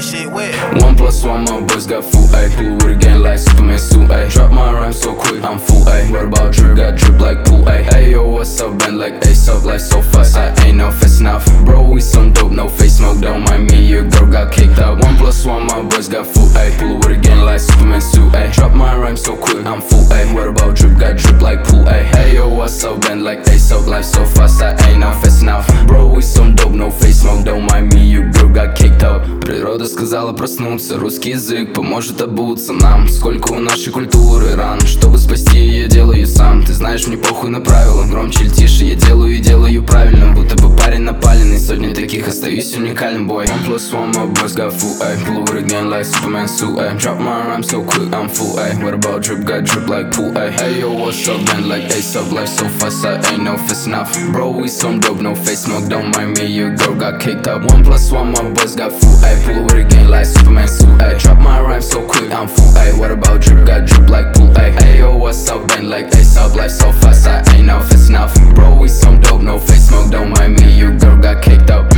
this shit wet. 1+1, my boys got full A. Pull with a gang like Superman suit A. Drop my rhyme so quick, I'm full A. What about drip? Got drip like pool A. Hey yo, what's up? Bend like Ace up, life so fast, I ain't no fast enough. Bro, we some dope, no face smoke, don't mind me, your girl got kicked out. 1+1, my boys got full A. Pull with a gang like Superman suit A. Drop my rhyme so quick, I'm full A. What about drip? Got drip like pool A. Hey yo, what's up? Bend like Ace up, life so fast, I ain't no fast enough. Bro, we some dope, no face smoke, don't mind me, your girl got kicked out. Природа сказала проснуться, русский язык поможет обуться нам. Сколько у нашей культуры ран, чтобы спасти ее, делаю сам. Ты знаешь, мне похуй на правила, громче или тише я делаю и делаю правильно. Будто бы парень напаленный, сотни таких, остаюсь уникальным, бой. 1+1, my boys got full A. Pull with again like Superman suit A. Drop my rhyme so quick, I'm full A. What about drip? Got drip like pool A. Hey yo, what's up? Bend like Ace up, life so fast, I ain't no fast enough. Bro, we some dope, no face smoke, don't mind me, your girl got kicked out. 1+1, my boys got full A. Pull with again like Superman suit A. Drop my rhyme so quick, I'm full A. What about drip? Got drip like pool A. Hey yo, what's up? Bend like Ace up, life so fast, I ain't no fast enough. Bro, we some dope, no face smoke, don't mind me, your girl got kicked out.